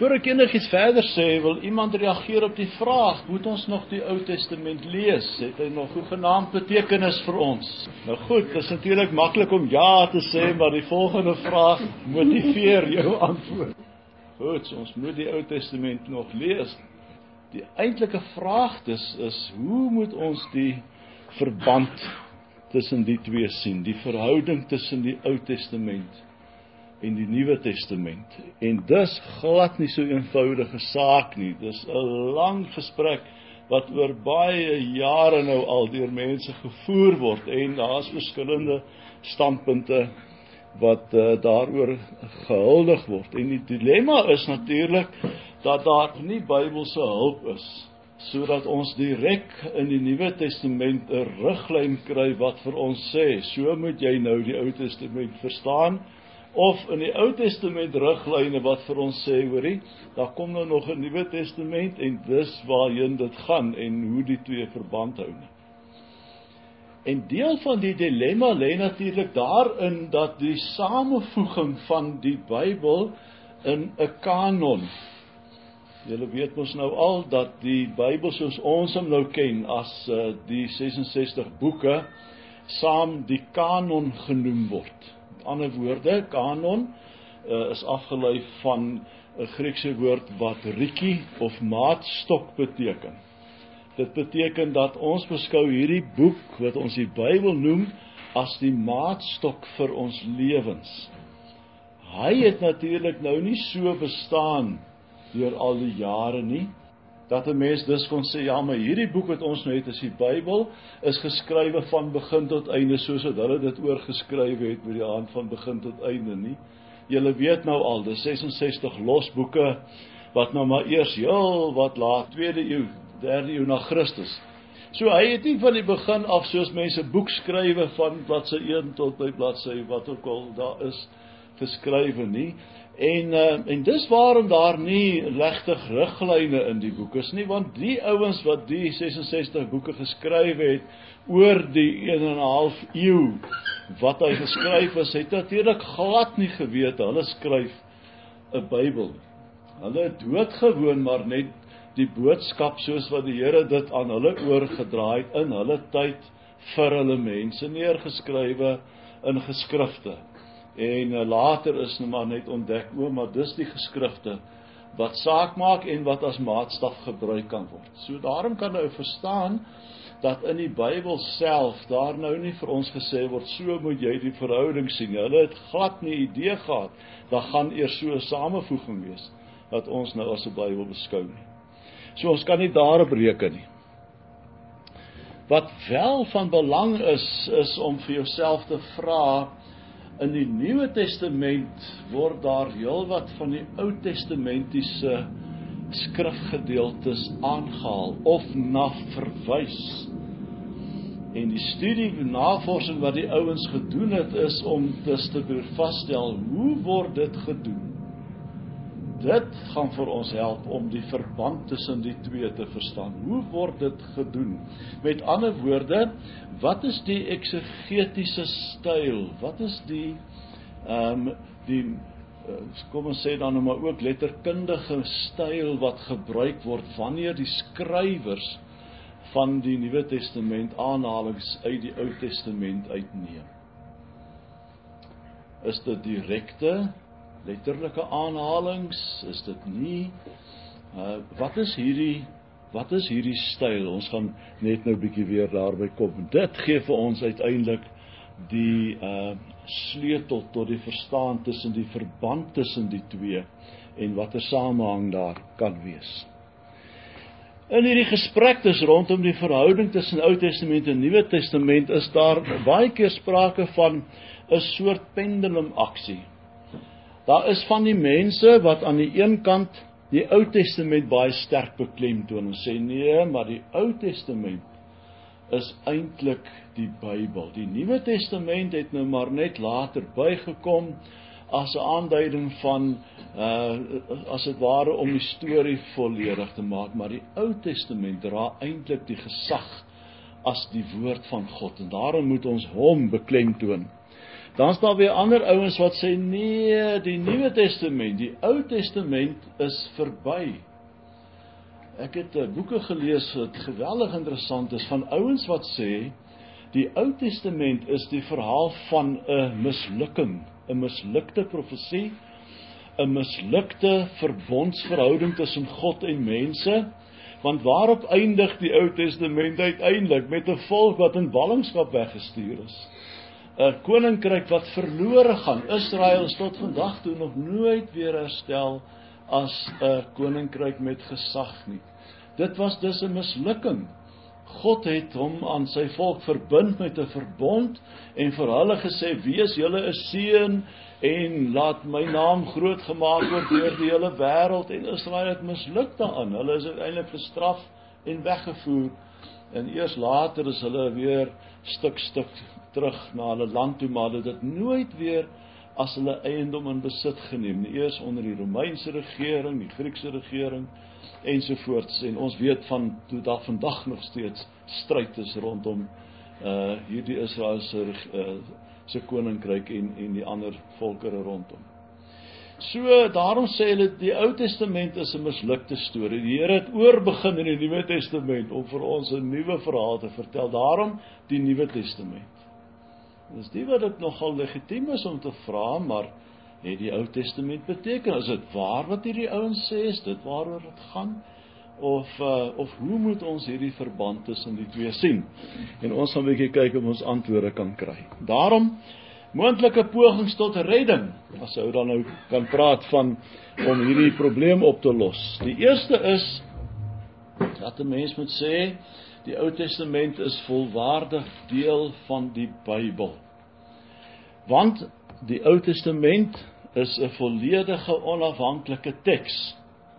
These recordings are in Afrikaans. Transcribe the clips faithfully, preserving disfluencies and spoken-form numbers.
Voor ek enigiets verder sê, wil iemand reageer op die vraag, moet ons nog die Ou Testament lees? Het hy nog hoegenaamd betekenis vir ons? Nou goed, dit is natuurlik maklik om ja te sê, maar die volgende vraag motiveer jou antwoord. Goed, so ons moet die Ou Testament nog lees. Die eintlike vraag dus is, hoe moet ons die verband tussen die twee sien? Die verhouding tussen die Ou Testament en die Nuwe Testament. En dis glad nie so eenvoudige saak nie. Dis 'n lang gesprek wat oor baie jare nou al deur mense gevoer word, en daar is verskillende standpunte wat uh, daaroor gehuldig word. En die dilemma is natuurlik dat daar nie Bybelse hulp is, sodat ons direk in die Nuwe Testament 'n riglyn kry wat vir ons sê, so moet jy nou die Ou Testament verstaan, of in die Ou Testament riglyne wat vir ons sê, hoorie, daar kom nou nog 'n Nuwe Testament, en dis waarheen dit gaan, en hoe die twee verband hou nie. En deel van die dilemma lê natuurlik daarin dat die samevoeging van die Bybel in 'n kanon. Julle weet mos nou al dat die Bybel soos ons hom nou ken as uh, die ses en sestig boeke saam die kanon genoem word. Met ander woorde, kanon uh, is afgelei van 'n Griekse woord wat rikie of maatstok beteken. Dit beteken dat ons beskou hierdie boek wat ons die Bybel noem as die maatstok vir ons lewens. Hy het natuurlik nou nie so bestaan deur al die jare nie, dat 'n mens dus kon sê, ja, maar hierdie boek wat ons nou het, is die Bybel, is geskrywe van begin tot einde, soos dat hulle dit oorgeskrywe het met die hand van begin tot einde nie. Julle weet nou al, dis ses en sestig losboeke, wat nou maar eers heel wat laat, tweede eeu, derde eeu na Christus. So hy het nie van die begin af, soos mense boek skrywe van bladsy een tot by bladsy wat ook al daar is, geskrywe nie. En, uh, en dis waarom daar nie regtig riglyne in die boek is nie, want die ouens wat die ses en sestig boeke geskryf het, oor die een en 'n half eeu wat hy geskryf is, het natuurlik glad nie geweet, hulle skryf 'n Bybel. Hulle het doodgewoon maar net die boodskap soos wat die Here dit aan hulle oorgedra het in hulle tyd vir hulle mense neergeskrywe in geskrifte. En uh, later is nou maar net ontdek, o, maar dis die geskrifte wat saak maak en wat as maatstaf gebruik kan word. So daarom kan nou verstaan dat in die Bybel self daar nou nie vir ons gesê word, so moet jy die verhouding sien. Hulle het glad nie idee gehad, daar gaan eers so 'n samevoeging wees, dat ons nou as 'n Bybel beskou nie. So ons kan nie daarop reken nie. Wat wel van belang is, is om vir jouself te vra, in die Nuwe Testament word daar heelwat van die Ou Testamentiese skrifgedeeltes aangehaal of na verwys. En die studie en navorsing wat die ouens gedoen het, is om dus te vaststel, hoe word dit gedoen? Dit gaan vir ons help om die verband tussen die twee te verstaan. Hoe word dit gedoen? Met ander woorde, wat is die eksegetiese styl? Wat is die, um, die kom ons sê dan nou maar ook letterkundige styl wat gebruik word wanneer die skrywers van die Nuwe Testament aanhalings uit die Ou Testament uitneem? Is dit direkte, letterlike aanhalings? Is dit nie? Uh, wat is hierdie wat is hierdie styl? Ons gaan net nou 'n bietjie weer daarby kom. Dit gee vir ons uiteindelik die uh, sleutel tot die verstaan tussen die verband tussen die twee en wat 'n samehang daar kan wees. In hierdie gesprek dus rondom die verhouding tussen Ou Testament en Nuwe Testament is daar baie keer sprake van 'n soort pendelumaksie. Daar is van die mense wat aan die een kant die Ou Testament baie sterk beklemtoon en sê nee, maar die Ou Testament is eintlik die Bybel. Die Nuwe Testament het nou maar net later bygekom as 'n aanduiding van uh, as dit ware om die storie volledig te maak, maar die Ou Testament dra eintlik die gesag as die woord van God en daarom moet ons hom beklemtoon. Dan is daar weer ander ouens wat sê, nee, die Nuwe Testament, die Ou Testament is verby. Ek het uh, boeke gelees wat geweldig interessant is, van ouens wat sê, die Ou Testament is die verhaal van 'n mislukking, 'n mislukte profesie, 'n mislukte verbondsverhouding tussen God en mense, want waarop eindig die Ou Testament uiteindelik? Met 'n volk wat in ballingskap weggestuur is. 'n Koninkryk wat verlore gaan. Israel is tot vandag toe nog nooit weer herstel as 'n koninkryk met gesag nie. Dit was dus 'n mislukking. God het hom aan sy volk verbind met 'n verbond en vir hulle gesê, wees julle 'n seën en laat my naam groot gemaak word deur die hele wêreld, en Israel het misluk daaraan. Hulle is uiteindelik gestraf en weggevoer, en eers later is hulle weer stuk stuk terug na hulle land toe, maar hulle het dit nooit weer as hulle eiendom in besit geneem nie. Eers onder die Romeinse regering, die Griekse regering ensovoorts, en ons weet van toe daar vandag nog steeds stryd is rondom uh, hierdie Israelse uh, se koninkryk en, en die ander volkere rondom. So, daarom sê hulle, die Ou Testament is 'n mislukte storie. Die Here het oorbegin in die Nuwe Testament om vir ons 'n nuwe verhaal te vertel. Daarom die Nuwe Testament. Dis die wat dit nogal legitiem is om te vra, maar het die Ou Testament beteken? Is dit waar wat hierdie ouens sê? Is dit waaroor dit gaan? Of, uh, of hoe moet ons hierdie verband tussen die twee sien? En ons gaan 'n bietjie kyk of ons antwoorde kan kry. Daarom, moontlike pogings tot redding, as ou dan nou kan praat van om hierdie probleem op te los. Die eerste is, dat 'n mens moet sê, die Ou Testament is volwaardig deel van die Bybel. Want die Ou Testament is 'n volledige onafhanklike teks.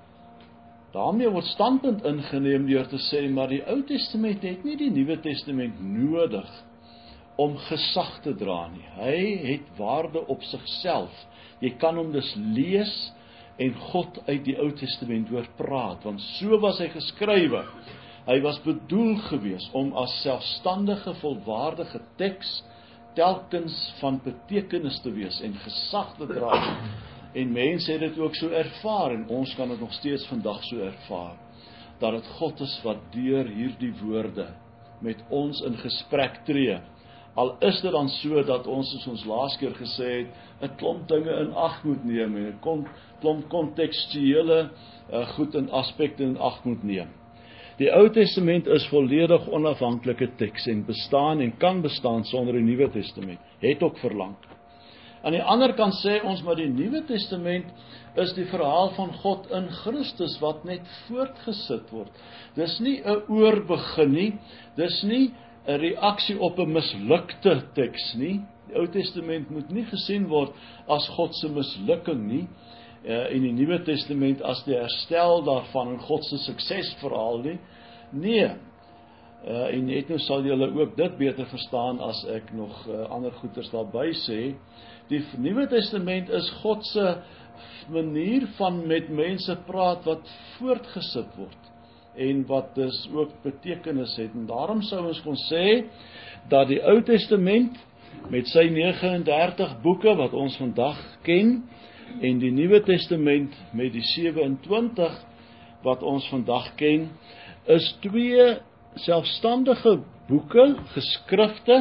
Daarmee word standpunt ingeneem deur te sê, maar die Ou Testament het nie die Nuwe Testament nodig om gesag te dra nie. Hy het waarde op sigself. Jy kan hom dus lees en God uit die Ou Testament hoor praat, want so was hy geskrywe. Hy was bedoel gewees om as selfstandige, volwaardige teks telkens van betekenis te wees en gesag te dra. En mense het dit ook so ervaar, en ons kan dit nog steeds vandag so ervaar, dat dit God is wat deur hierdie woorde met ons in gesprek tree. Al is dit dan so dat ons, soos ons laas keer gesê het, 'n klomp dinge in ag moet neem, en 'n klomp kontekstuele uh, goed en aspekte in ag moet neem. Die Ou Testament is volledig onafhanklike teks en bestaan en kan bestaan sonder die Nuwe Testament. Het ook verlang. Aan die ander kant sê ons, maar die Nuwe Testament is die verhaal van God in Christus wat net voortgesit word. Dis nie 'n oorbegin nie, dis nie 'n reaksie op 'n mislukte teks nie. Die Ou Testament moet nie gesien word as God se mislukking nie, en die Nuwe Testament as die herstel daarvan en God se suksesverhaal nie. Nee, uh, en net nou sal julle ook dit beter verstaan as ek nog uh, ander goeters daarby sê. Die Nuwe Testament is God se manier van met mense praat wat voortgesit word en wat dus ook betekenis het. En daarom sou ons kon sê dat die Ou Testament met sy nege en dertig boeke wat ons vandag ken, en die Nuwe Testament met die sewe en twintig wat ons vandag ken, is twee selfstandige boeke, geskrifte,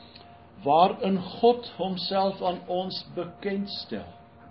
waarin God homself aan ons bekendstel.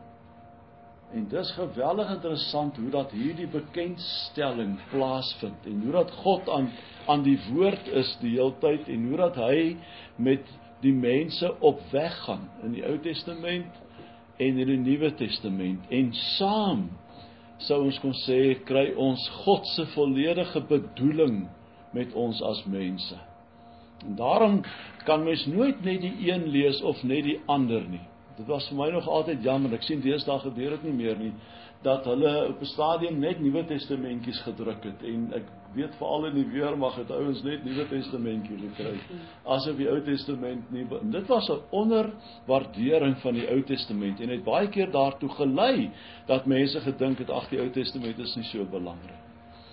En dis geweldig interessant hoe dat hierdie bekendstelling plaasvind, en hoe dat God aan, aan die woord is die hele tyd, en hoe dat hy met die mense op weg gaan, in die Ou Testament, en in die Nuwe Testament, en saam, sou ons kon sê, kry ons God se volledige bedoeling met ons as mense. En daarom kan mens nooit net die een lees of net die ander nie. Dit was vir my nog altyd jammer, ek sien deesdae gebeur dit nie meer nie, dat hulle op 'n stadium net Nuwe Testamentjies gedruk het, en ek weet veral in die weermag het ouens net Nuwe Testamentjies gekry, asof die Ou Testament nie, dit was 'n onderwaardering van die Ou Testament, en het baie keer daartoe gelei, dat mense gedink het, ag, die Ou Testament is nie so belangrik.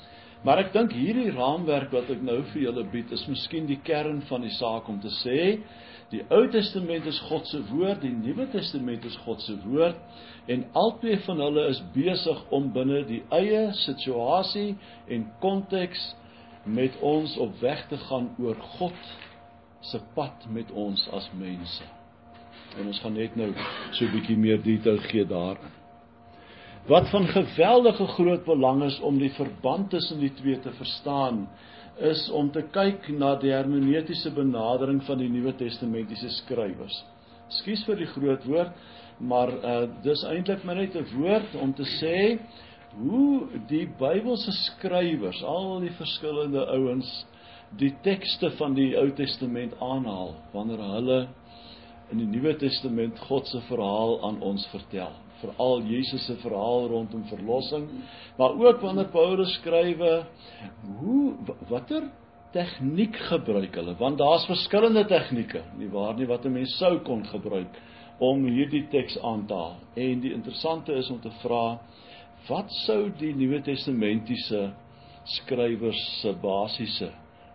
Maar ek dink hierdie raamwerk wat ek nou vir julle bied, is miskien die kern van die saak om te sê, die Ou Testament is God se woord, die Nuwe Testament is God se woord, en albei van hulle is besig om binne die eie situasie en konteks met ons op weg te gaan oor God se pad met ons as mense. En ons gaan net nou so 'n bietjie meer detail gee daarin. Wat van geweldige groot belang is om die verband tussen die twee te verstaan, is om te kyk na die hermeneutiese benadering van die Nuwe Testamentiese skrywers. Ekskuus vir die groot woord, maar uh, dis eintlik maar net 'n woord om te sê hoe die Bybelse skrywers, al die verskillende ouens, die tekste van die Ou Testament aanhaal wanneer hulle in die Nuwe Testament God se verhaal aan ons vertel. Veral Jesus se verhaal rondom verlossing, maar ook wanneer Paulus skrywe, hoe watter tegniek gebruik hulle, want daar's verskillende tegnieke, nie waar nie, wat 'n mens sou kon gebruik om hierdie teks aan te haal. En die interessante is om te vra, wat sou die Nuwe Testamentiese skrywers se basiese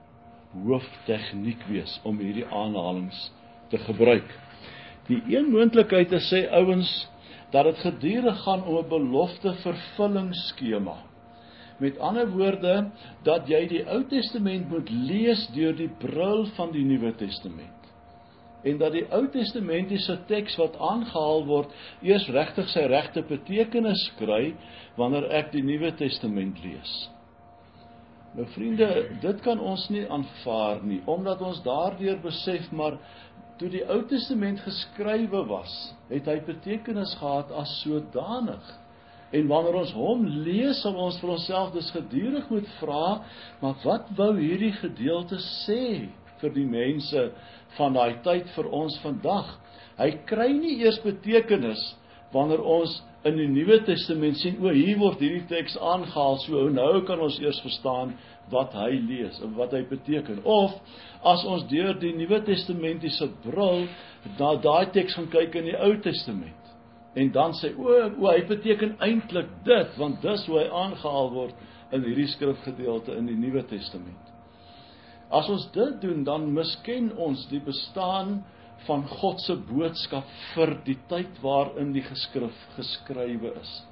hooftegniek wees om hierdie aanhalings te gebruik? Die een moontlikheid is, sê ouens, dat dit gedurig gaan om 'n belofte vervullingsskema. Met ander woorde, dat jy die Ou Testament moet lees deur die bril van die Nuwe Testament. En dat die Ou Testamentiese teks wat aangehaal word, eers regtig sy regte betekenis kry wanneer ek die Nuwe Testament lees. Nou vriende, dit kan ons nie aanvaar nie, omdat ons daardeur besef, maar toe die Ou Testament geskrywe was, het hy betekenis gehad as sodanig. En wanneer ons hom lees, sal ons vir onsself dus gedurig moet vra, maar wat wou hierdie gedeelte sê vir die mense van daai tyd vir ons vandag? Hy kry nie eers betekenis wanneer ons in die Nuwe Testament sien, o, hier word hierdie teks aangehaal, so nou kan ons eers verstaan wat hy lees en wat hy beteken. Of as ons deur die Nuwe Testamentiese bril na daai teks gaan kyk in die Ou Testament. En dan sê, o, o hy beteken eintlik dit, want dis hoe hy aangehaal word in hierdie skrifgedeelte in die Nuwe Testament. As ons dit doen, dan misken ons die bestaan van God se boodskap vir die tyd waarin die geskrif geskrywe is.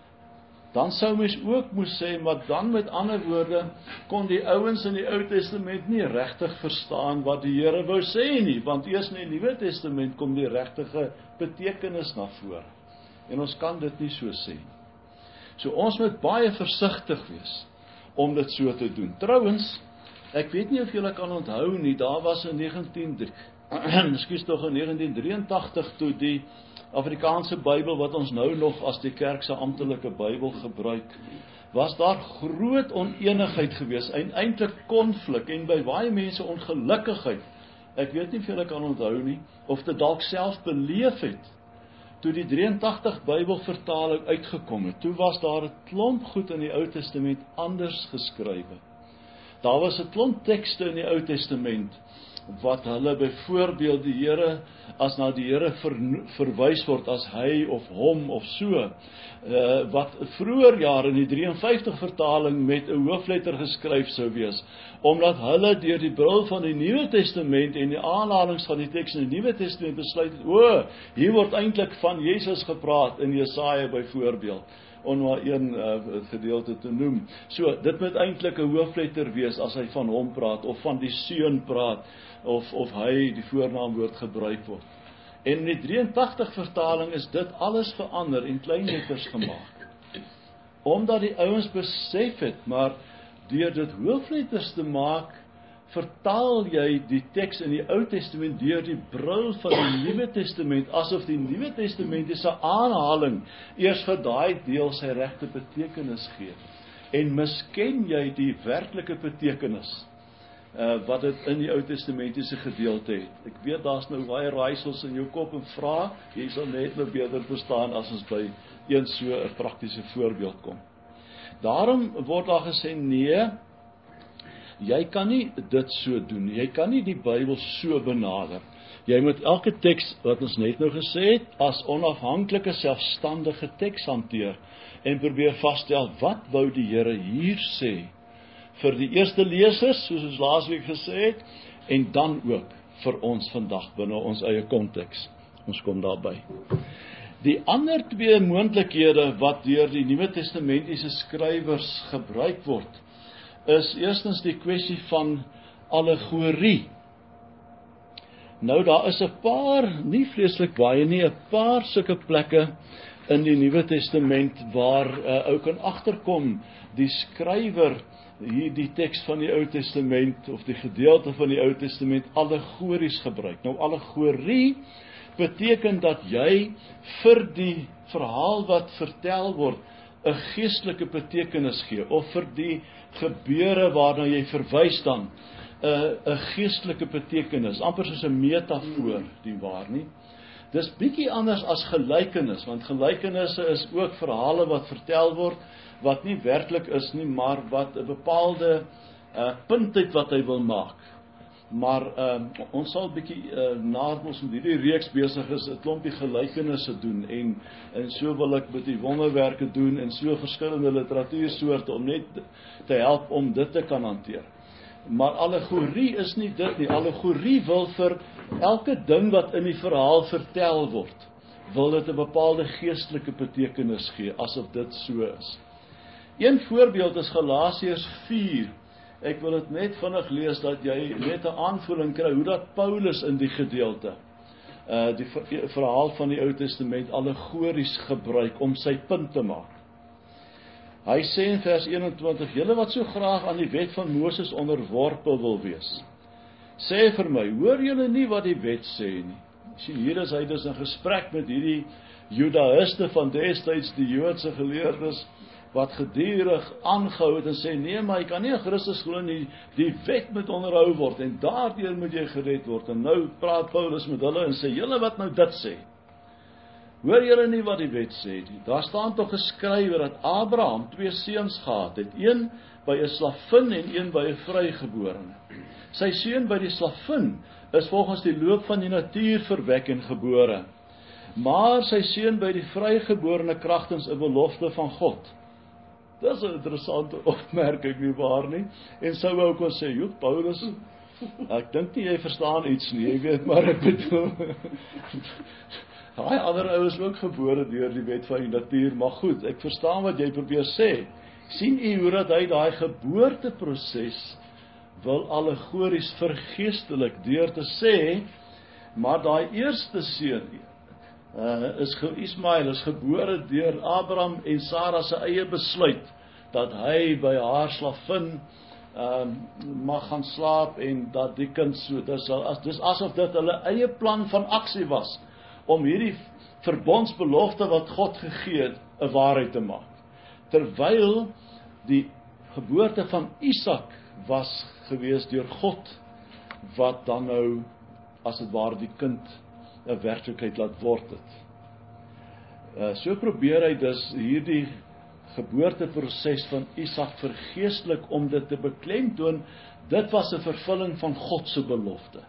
Dan sou mens ook moes sê, maar dan met ander woorde, kon die ouens in die Ou Testament nie regtig verstaan wat die Here wou sê nie, want eers in die Nuwe Testament kom die regtige betekenis na vore. En ons kan dit nie so sê nie. So ons moet baie versigtig wees om dit so te doen. Trouwens, ek weet nie of julle kan onthou nie, daar was in negentien Ekskuus tog in negentien drieëntagtig toe die Afrikaanse Bybel wat ons nou nog as die kerk se amptelike Bybel gebruik, was daar groot onenigheid gewees, en eintlik konflik en by baie mense ongelukkigheid. Ek weet nie of julle kan onthou nie, of dit dalk self beleef het toe die drieëntagtig Bybelvertaling uitgekom het. Toe was daar 'n klomp goed in die Ou Testament anders geskrywe. Daar was 'n klomp tekste in die Ou Testament wat hulle byvoorbeeld die Here, as na die Here ver, verwys word as hy of hom of so, uh, wat vroeër jare in die drie en vyftig vertaling met 'n hoofletter geskryf sou wees, omdat hulle deur die bril van die Nuwe Testament en die aanhalings van die teks in die Nuwe Testament besluit het, o, hier word eintlik van Jesus gepraat in Jesaja byvoorbeeld, om maar een uh, gedeelte te noem. So, dit moet eintlik 'n hoofletter wees as hy van hom praat, of van die seun praat, of, of hy die voornaamwoord gebruik word. En in die drieëntagtig vertaling is dit alles verander en klein letters gemaak. Omdat die ouens besef het, maar deur dit hoofletters te maak, vertaal jy die teks in die Ou Testament deur die bril van die Nuwe Testament, asof die Nuwe Testamentiese aanhaling eers vir daai deel sy regte betekenis gee. En misken jy die werklike betekenis uh, wat dit in die Ou Testamentiese gedeelte het. Ek weet daar's nou baie raaisels in jou kop en vra, jy sal net nou beter verstaan as ons by een so 'n praktiese voorbeeld kom. Daarom word daar gesê, nee, jy kan nie dit so doen nie. Jy kan nie die Bybel so benader. Jy moet elke teks, wat ons net nou gesê het, as onafhanklike, selfstandige teks hanteer en probeer vasstel, wat wou die Here hier sê vir die eerste lesers, soos ons laasweek gesê het, en dan ook vir ons vandag binne ons eie konteks. Ons kom daarby. Die ander twee moontlikhede wat deur die Nuwe Testamentiese skrywers gebruik word, is eerstens die kwessie van allegorie. Nou daar is 'n paar, nie vreeslik baie nie, 'n paar sulke plekke in die Nuwe Testament waar uh, ou kan agterkom die skrywer hier die teks van die Ou Testament of die gedeelte van die Ou Testament allegories gebruik. Nou allegorie beteken dat jy vir die verhaal wat vertel word 'n geestelike betekenis gee, of vir die gebeure waarna jy verwys dan 'n 'n geestelike betekenis, amper soos 'n metafoor, die waar nie. Dis bietjie anders as gelykenis, want gelykenisse is ook verhale wat vertel word, wat nie werklik is nie, maar wat 'n bepaalde uh, punt het wat hy wil maak. Maar uh, ons sal bietjie uh, nadat ons met hierdie reeks besig is, 'n klompie gelykenisse doen, en, en so wil ek met die wonderwerke doen, en so verskillende literatuursoorte, om net te help om dit te kan hanteer. Maar allegorie is nie dit nie. Allegorie wil vir elke ding wat in die verhaal vertel word, wil dit 'n bepaalde geestelike betekenis gee, asof dit so is. Een voorbeeld is Galasiërs vier. Ek wil dit net vinnig lees, dat jy net 'n aanvoeling kry hoe dat Paulus in die gedeelte uh, die verhaal van die Ou Testament allegories gebruik om sy punt te maak. Hy sê in vers eenentwintig, julle wat so graag aan die wet van Moses onderworpe wil wees, sê vir my, hoor julle nie wat die wet sê nie? Sien, hier is hy dus in gesprek met hierdie Judaïste van destyds, die Joodse geleerdes, wat gedurig aangehou het en sê, nee, maar jy kan nie in Christus glo nie, die wet moet onderhou word, en daardeur moet jy gered word. En nou praat Paulus met hulle en sê, julle wat nou dit sê, hoor julle nie wat die wet sê nie? Daar staan toch geskrywe dat Abraham twee seuns gehad het, een by 'n slavin en een by 'n vrygeborene. Sy seun by die slavin is volgens die loop van die natuur verwek en gebore, maar sy seun by die vrygeborene kragtens 'n belofte van God. Dis 'n interessante opmerking, nie waar nie? En sou ook kon sê, joh, Paulus, ek dink nie jy verstaan iets nie, jy weet, maar ek bedoel, daai ander ou is ook gebore deur die wet van die natuur, maar goed, ek verstaan wat jy probeer sê. Sien u hoe dat hy daai geboorteproses wil allegories vergeestelik deur te sê, maar daai eerste seun uh, is Ismael is gebore deur Abraham en Sara se eie besluit dat hy by haar slavin uh, mag gaan slaap en dat die kind so, dis, dis asof dit hulle eie plan van aksie was om hierdie verbondsbelofte wat God gegee het 'n waarheid te maak. Terwyl die geboorte van Isak was gewees deur God, wat dan nou as dit ware die kind 'n werklikheid laat word het. Uh, so probeer hy dus hierdie geboorteproses van Isak vergeestelik om dit te beklemtoon, dit was 'n vervulling van God se belofte.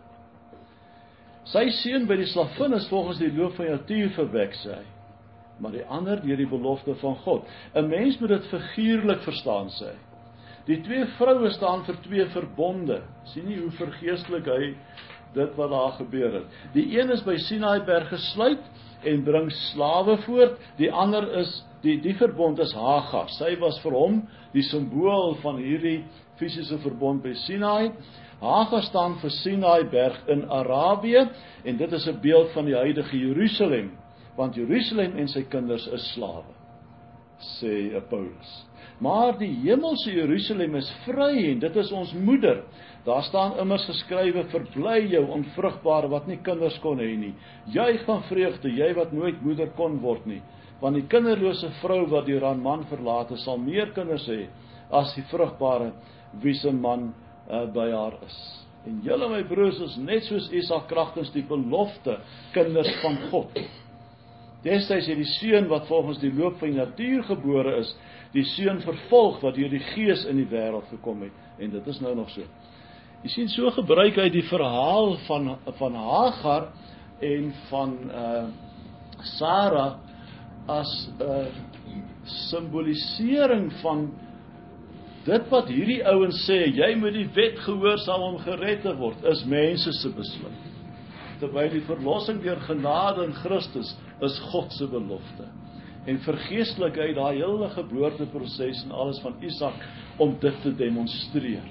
Sy seun by die slavin is volgens die loop van die natuur verwek, sê hy, maar die ander deur die belofte van God. 'n Mens moet dit figuurlik verstaan, sê hy. Die twee vroue staan vir twee verbonde. Sien nie hoe vergeestelik hy dit wat daar gebeur het. Die een is by Sinaïberg gesluit en bring slawe voort, die ander is, die, die verbond is Hagar. Sy was vir hom die simbool van hierdie fisiese verbond by Sinaï. Hagar staan vir Sinaïberg in Arabië, en dit is 'n beeld van die huidige Jerusalem, want Jerusalem en sy kinders is slawe, sê Paulus. Maar die hemelse Jerusalem is vry, en dit is ons moeder. Daar staan immers geskrywe, verbly jou onvrugbare wat nie kinders kon hê nie. Juig van vreugde, jy wat nooit moeder kon word nie. Want die kinderlose vrou wat deur haar man verlaat is, sal meer kinders hê as die vrugbare wie se man uh, by haar is. En julle my broers is net soos Isak kragtens die belofte kinders van God. Destyds het die seun wat volgens die loop van die natuur gebore is, die seun vervolg wat deur die gees in die wêreld gekom het. En dit is nou nog so. Jy sien, so gebruik hy die verhaal van, van Hagar en van uh, Sara as 'n uh, simbolisering van dit wat hierdie ouens sê, jy moet die wet gehoorsaam om gered te word, is mense se besluit. Terwyl die verlossing deur genade in Christus is God se belofte. En vergeestelikheid, daai hele geboorteproses en alles van Isak, om dit te demonstreer.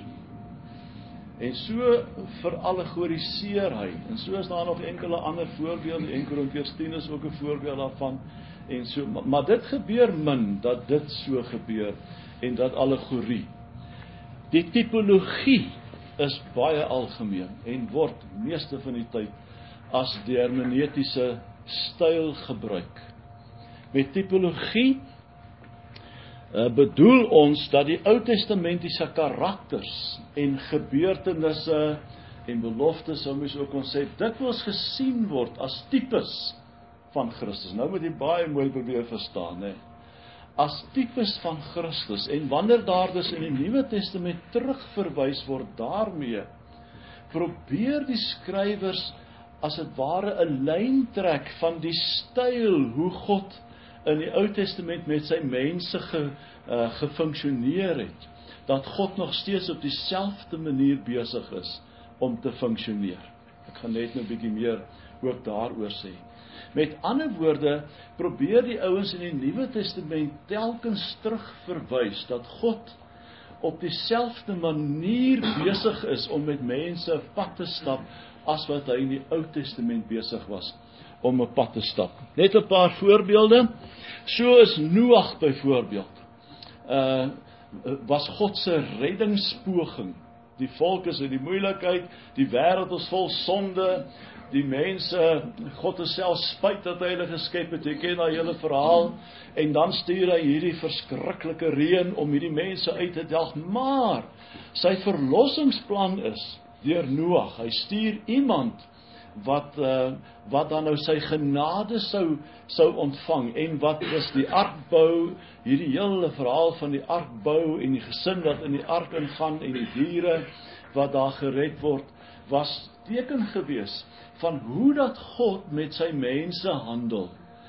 En so verallegoriseer hy, en so is daar nog enkele ander voorbeelde, een Korintiërs tien is ook 'n voorbeeld daarvan, en so, maar, maar dit gebeur min, dat dit so gebeur, en dat allegorie. Die tipologie is baie algemeen, en word meeste van die tyd as die hermeneutiese styl gebruik. Met tipologie uh, bedoel ons dat die Ou-testamentiese karakters en gebeurtenisse en beloftes, sou mens ook kon sê, dikwels gesien word as tipes van Christus. Nou moet jy baie mooi probeer verstaan, hè? As tipes van Christus, en wanneer daar dus in die Nuwe Testament terugverwys word daarmee, probeer die skrywers as het ware 'n lyn trek van die styl hoe God in die Ou Testament met sy mense ge, uh, gefunksioneer het, dat God nog steeds op dieselfde manier besig is om te funksioneer. Ek gaan net nou 'n bietjie meer ook daaroor sê. Met ander woorde, probeer die ouens in die Nuwe Testament telkens terugverwys dat God op dieselfde manier besig is om met mense 'n pad te stap as wat hy in die Ou Testament besig was om 'n pad te stap. Net 'n paar voorbeelde. So is Noag byvoorbeeld. Uh was God se reddingspoging. Die volk is in die moeilikheid, die wêreld is vol sonde, die mense, God het self spyt dat hy hulle geskep het, jy ken daai hele verhaal, en dan stuur hy hierdie verskriklike reën om hierdie mense uit te delg, maar sy verlossingsplan is deur Noag. Hy stuur iemand wat uh, wat dan nou sy genade sou sou ontvang, en wat is die arkbou, hierdie hele verhaal van die arkbou en die gesin wat in die ark ingaan en die diere wat daar gered word, was teken gewees van hoe dat God met sy mense handel.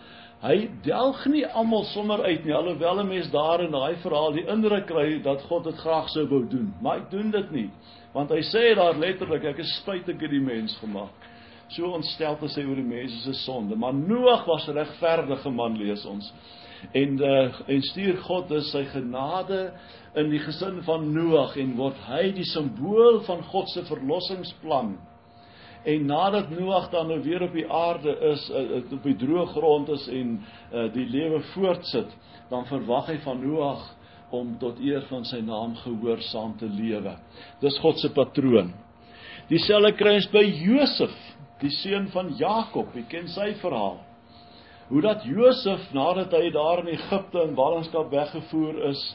Hy delg nie almal sommer uit nie, alhoewel 'n mens daar in daai verhaal die indruk kry dat God dit graag sou wou doen, maar hy doen dit nie, want hy sê daar letterlik, ek is spyt ek het die mens gemaak. So ontsteld is hy oor die mense se sonde, maar Noag was 'n regverdige man, lees ons, en, uh, en stuur God dus sy genade in die gesin van Noag, en word hy die simbool van God se verlossingsplan. En nadat Noag dan nou weer op die aarde is, uh, op die droë grond is en uh, die lewe voortsit, dan verwag hy van Noag om tot eer van sy naam gehoorsaam te lewe. Dis God se patroon. Dieselfde kry ons by Josef, die seun van Jakob. Jy ken sy verhaal. Hoe dat Josef, nadat hy daar in Egipte in ballingskap weggevoer is,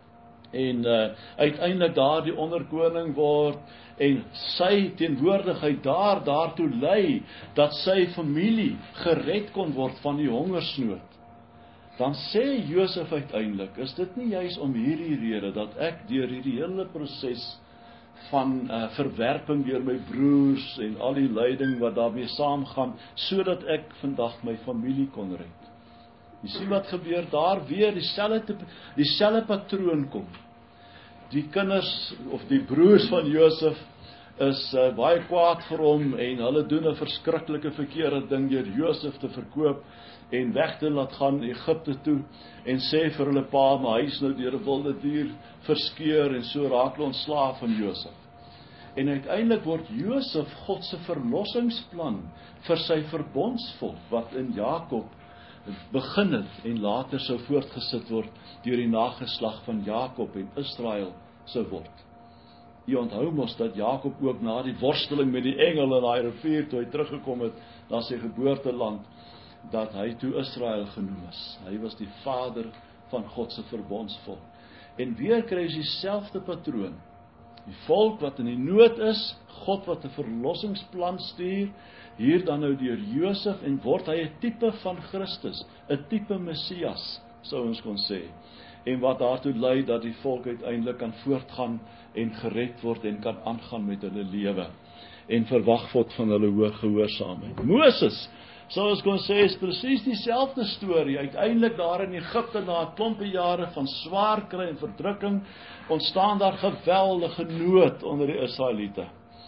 en uh, uiteindelik daar die onderkoning word, en sy teenwoordigheid daar daartoe lei, dat sy familie gered kon word van die hongersnood. Dan sê Josef uiteindelik, is dit nie juis om hierdie rede, dat ek deur hierdie hele proses van uh, verwerping deur my broers, en al die lyding wat daarmee saamgaan, sodat ek vandag my familie kon red. Jy sien wat gebeur daar, weer dieselfde dieselfde patroon kom. Die kinders, of die broers van Josef, is uh, baie kwaad vir hom, en hulle doen 'n verskriklike verkeerde ding deur Josef te verkoop, en weg te laat gaan Egipte toe, en sê vir hulle pa, maar hy is nou deur 'n wilde dier verskeur, en so raak hulle ontslaaf van Josef. En uiteindelik word Josef God se verlossingsplan vir sy verbondsvolk, wat in Jakob begin het, en later sou voortgesit word deur die nageslag van Jakob en Israel sou word. Jy onthou mos dat Jakob ook na die worsteling met die engel in daai rivier, toe hy teruggekom het na sy geboorteland, dat hy toe Israel genoem is. Hy was die vader van God se verbondsvolk. En weer kry jy dieselfde patroon. Die volk wat in die nood is, God wat 'n verlossingsplan stuur, hier dan nou deur Josef, en word hy 'n tipe van Christus, 'n tipe Messias, sou ons kon sê. En wat daartoe lei dat die volk uiteindelik kan voortgaan en gered word en kan aangaan met hulle lewe en verwag word van hulle hoë gehoorsaamheid. Moses sou ons kon sê, is presies dieselfde storie. Uiteindelik daar in Egipte, na 'n klompie jare van swaar kry en verdrukking, ontstaan daar geweldige nood onder die Israeliete.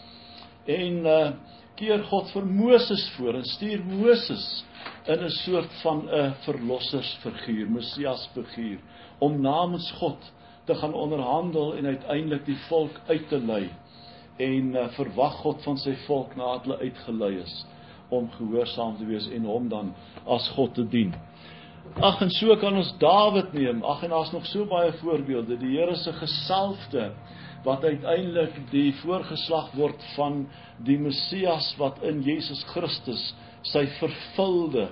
En uh, keer God vir Moses voor, en stuur Moses in 'n soort van 'n verlossersfiguur, Messiasfiguur, om namens God te gaan onderhandel en uiteindelik die volk uit te lei. En uh, verwag God van sy volk nadat hulle uitgelei is, om gehoorsaam te wees en hom dan as God te dien. Ag, en so kan ons Dawid neem. Ag, en daar's nog so baie voorbeelde. Die Here se gesalfde, wat uiteindelik die voorgeslag word van die Messias, wat in Jesus Christus sy vervulde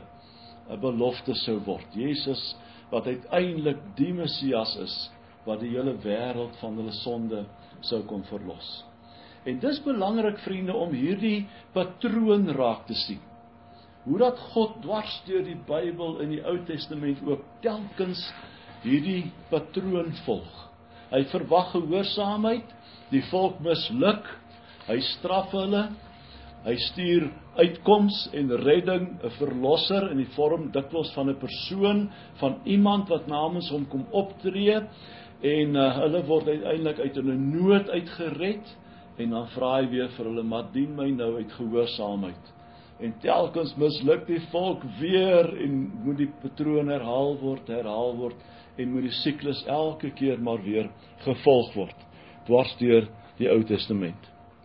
belofte sou word. Jesus, wat uiteindelik die Messias is, wat die hele wêreld van hulle sonde sou kon verlos. En dis belangrik, vriende, om hierdie patroon raak te sien. Hoe dat God dwars deur die Bybel in die Ou Testament ook telkens hierdie patroon volg. Hy verwag gehoorsaamheid, die volk misluk, hy straf hulle, hy stuur uitkoms en redding, 'n verlosser in die vorm dikwels van 'n persoon, van iemand wat namens hom kom optree, en uh, hulle word uiteindelik uit hulle nood uitgered, en dan vra hy weer vir hulle, maar dien my nou uit gehoorsaamheid. En telkens misluk die volk weer, en moet die patroon herhaal word, herhaal word, en moet die siklus elke keer maar weer gevolg word, dwars deur die Ou Testament.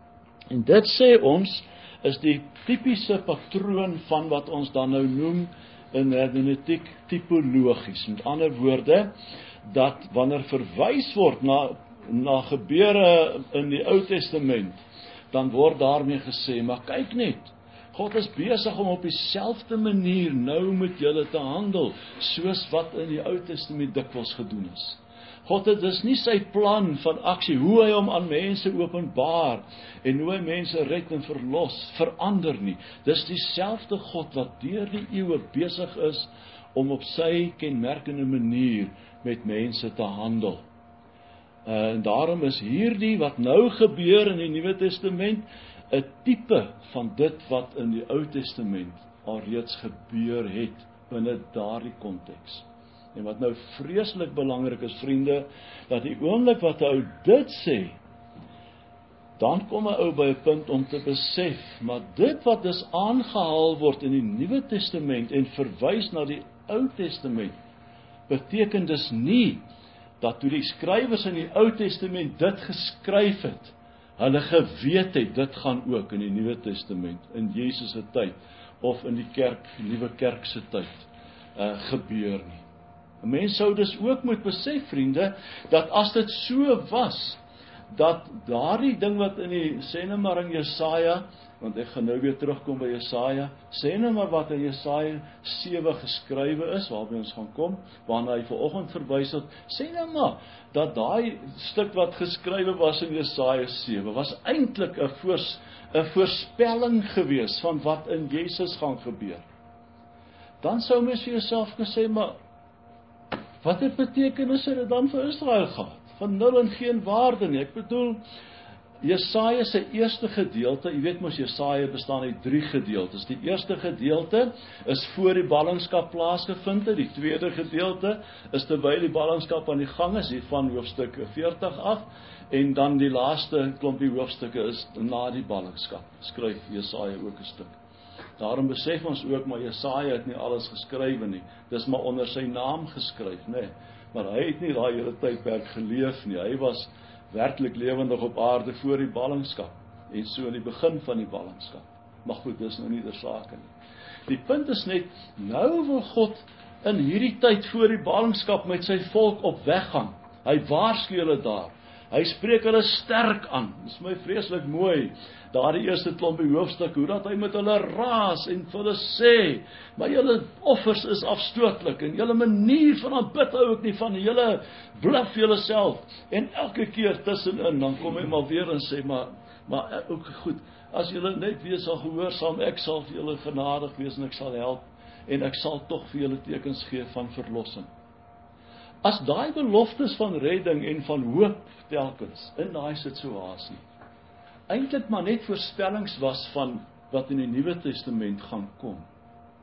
En dit sê ons, is die tipiese patroon van wat ons dan nou noem in hermeneutiek tipologies. Met ander woorde, dat wanneer verwys word na, na gebeure in die Ou Testament, dan word daarmee gesê, maar kyk net, God is besig om op dieselfde manier nou met julle te handel, soos wat in die Ou Testament dikwels gedoen is. God het dus nie sy plan van aksie, hoe hy hom aan mense openbaar, en hoe hy mense red en verlos, verander nie. Dis dieselfde God wat deur die eeue besig is, om op sy kenmerkende manier met mense te handel. Uh, en daarom is hierdie wat nou gebeur in die Nuwe Testament, 'n tipe van dit wat in die Ou Testament alreeds gebeur het, binne daardie konteks. En wat nou vreeslik belangrik is, vriende, dat die oomblik wat 'n ou dit sê, dan kom 'n ou by 'n punt om te besef, maar dit wat dus aangehaal word in die Nuwe Testament en verwys na die Ou Testament, beteken dus nie dat toe die skrywers in die Ou Testament dit geskryf het, hulle geweet het, dit gaan ook in die Nuwe Testament, in Jesus se tyd, of in die kerk, die nuwe kerk se tyd, uh, gebeur nie. 'n Mens sou dus ook moet besef, vriende, dat as dit so was, dat daardie ding wat in die, sê nou maar in Jesaja, want ek gaan nou weer terugkom by Jesaja, sê nou maar wat in Jesaja sewe geskrywe is, waarby ons gaan kom, waarna hy vanoggend verwys het, sê nou maar, dat daai stuk wat geskrywe was in Jesaja sewe, was eintlik 'n voors, 'n voorspelling gewees van wat in Jesus gaan gebeur. Dan sou mens vir jouself gesê, maar wat het betekenis het dit dan vir Israel gehad? Van nul en geen waarde nie. Ek bedoel, Jesaja se eerste gedeelte, jy weet mos Jesaja bestaan uit drie gedeeltes. Die eerste gedeelte is voor die ballingskap plaasgevind het, die tweede gedeelte is terwyl die ballingskap aan die gang is, hier van hoofstuk veertig af, en dan die laaste klompie hoofstukke is na die ballingskap. Skryf Jesaja ook 'n stuk. Daarom besef ons ook, maar Jesaja het nie alles geskrywe nie. Dis maar onder sy naam geskryf, nê. Nee. Maar hy het nie daai hele tydperk geleef nie. Hy was werklik lewendig op aarde voor die ballingskap, en so in die begin van die ballingskap. Maar goed, dis nou nie ter sake nie. Die punt is net, nou wil God in hierdie tyd voor die ballingskap met sy volk op weg gaan. Hy waarsku hulle daar. Hy spreek hulle sterk aan. Dis my vreeslik mooi. Daardie eerste klompie hoofstuk, hoe dat hy met hulle raas en vir hulle sê, maar julle offers is afstootlik, en julle manier van aanbid hou ek nie van, julle bluf julle self. En elke keer tussenin, dan kom hy maar weer en sê, maar, maar ook goed, as julle net wees sal gehoorsaam, ek sal vir julle genadig wees, en ek sal help, en ek sal tog vir julle tekens gee van verlossing. As daai beloftes van redding en van hoop telkens in daai situasie eintlik maar net voorspellings was van wat in die Nuwe Testament gaan kom,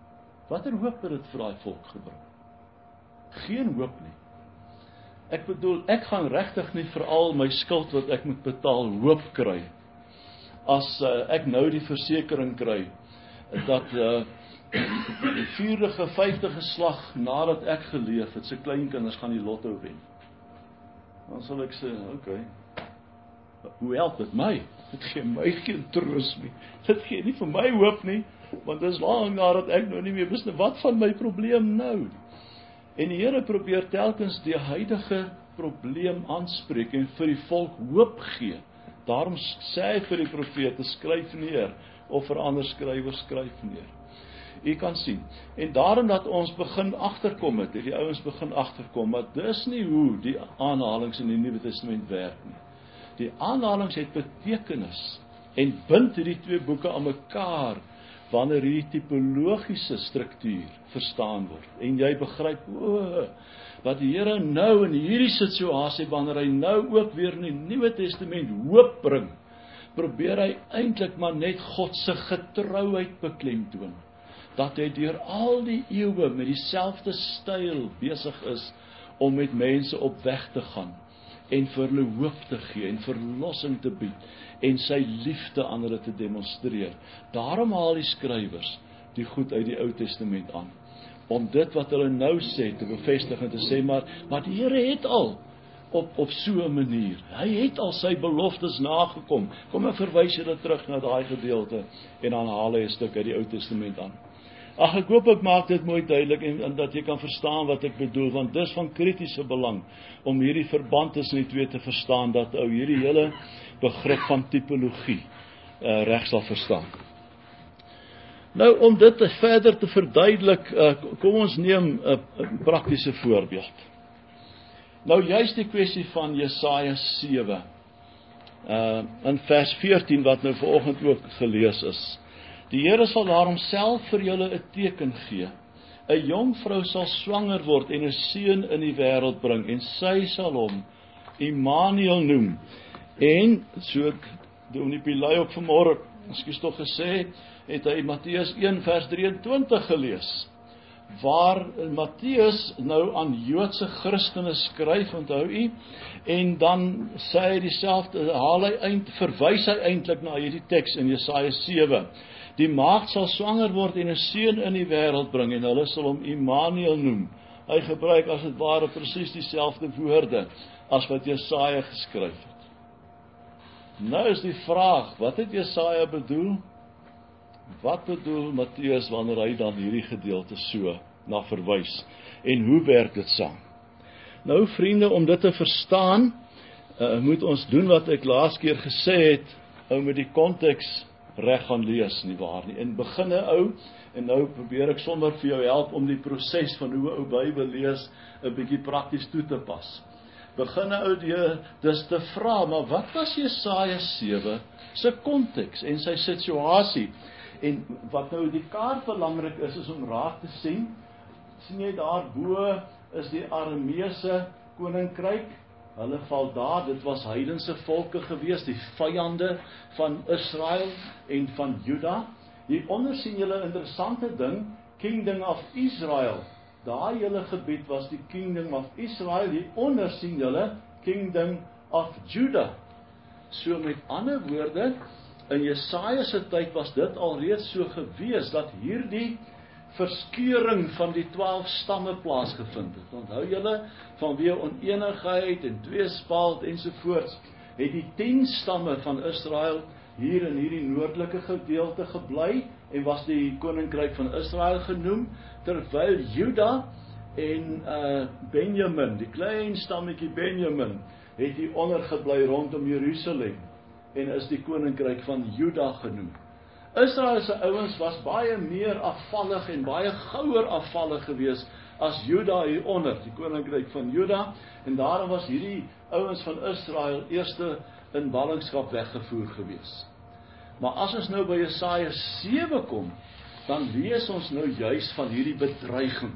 Watter hoop het dit vir daai volk gebring? Geen hoop nie. Ek bedoel, ek gaan regtig nie vir al my skuld wat ek moet betaal hoop kry, as uh, ek nou die versekering kry, dat uh, die vierige, vyftige slag nadat ek geleef het, sy kleinkinders gaan die lotto wen. Dan sal ek sê, oké, hoe help dit my? Dit gee my geen troos nie. Dit gee nie vir my hoop nie, want dit is lang nadat ek nou nie meer besef, wat van my probleem nou? En die Here probeer telkens die huidige probleem aanspreek en vir die volk hoop gee. Daarom sê hy vir die profete, skryf neer, of vir ander skrywers skryf neer. U kan sien, en daarom dat ons begin agterkom het, die ouens begin agterkom, maar dis nie hoe die aanhalings in die Nuwe Testament werk nie. Die aanhalings het betekenis, en bind hierdie twee boeke aan mekaar, wanneer hierdie tipologiese struktuur verstaan word, en jy begryp, o, wat die Here nou in hierdie situasie, wanneer hy nou ook weer in die Nuwe Testament hoop bring, probeer hy eintlik maar net God se getrouheid beklemtoon, dat hy deur al die eeue met dieselfde styl besig is, om met mense op weg te gaan, en vir hulle hoop te gee, en verlossing te bied, en sy liefde aan hulle te demonstreer. Daarom haal die skrywers die goed uit die Ou Testament aan, om dit wat hulle nou sê, te bevestig en te sê, maar, maar die Here het al, op, op so 'n manier, hy het al sy beloftes nagekom. Kom en verwys julle terug na daai gedeelte, en dan haal hy 'n stuk uit die Ou Testament aan. Ag, ek hoop ek maak dit mooi duidelik, en, en dat jy kan verstaan wat ek bedoel, want dis van kritiese belang, om hierdie verband tussen die twee te verstaan, dat ou hierdie hele begrip van tipologie uh, reg sal verstaan. Nou, om dit verder te verduidelik, uh, kom ons neem 'n uh, praktiese voorbeeld. Nou, juist die kwessie van Jesaja sewe, uh, in vers veertien, wat nou vanoggend ook gelees is. Die Here sal daarom self vir julle 'n teken gee. 'n Jong vrou sal swanger word en 'n seun in die wêreld bring, en sy sal hom Immanuel noem. En, so Dominee Pilay ook vanmôre, ekskuus tog gesê, het hy Matteus een vers drieëntwintig gelees, waar Matteus nou aan Joodse Christene skryf, onthou u, en dan sê hy dieselfde, haal hy eind, verwys hy eintlik na hierdie teks in Jesaja sewe. Die maagd sal swanger word en 'n seun in die wêreld bring, en hulle sal hom Immanuel noem. Hy gebruik as dit ware presies dieselfde woorde as wat Jesaja geskryf het. Nou is die vraag, wat het Jesaja bedoel? Wat bedoel Matteus wanneer hy dan hierdie gedeelte so na verwys? En hoe werk dit saam? Nou vriende, om dit te verstaan, uh, moet ons doen wat ek laas keer gesê het, ou met die konteks reg gaan lees, nie waar nie. In beginne ou, en nou probeer ek sommer vir jou help om die proses van hoe ou Bybel lees 'n bietjie prakties toe te pas. Beginne ou die dis te vra, maar wat was Jesaja sewe se konteks en sy situasie? En wat nou die kaart belangrik is, is om raak te sien, sien jy daarbo is die Arameese koninkryk, hulle val daar, dit was heidense volke gewees, die vyande van Israel en van Juda. Hieronder sien julle 'n interessante ding, Kingdom of Israel. Daai hele gebied was die Kingdom of Israel, hieronder sien julle Kingdom of Judah. So met ander woorde, in Jesaja se tyd was dit alreeds so gewees, dat hierdie verskeuring van die twaalf stamme plaasgevind het. Onthou julle, vanweë oneenigheid en tweespalt ensovoorts, het die tien stamme van Israel hier in hierdie noordelike gedeelte gebly, en was die koninkryk van Israel genoem, terwyl Juda en uh, Benjamin, die klein stammetjie Benjamin, het hier ondergebly rondom Jerusalem, en is die koninkryk van Juda genoem. Israel se ouens was baie meer afvallig en baie gouer afvallig gewees as Juda hieronder, die koninkryk van Juda, en daarom was hierdie ouens van Israel eerste in ballingskap weggevoer gewees. Maar as ons nou by Jesaja sewe kom, dan lees ons nou juis van hierdie bedreiging.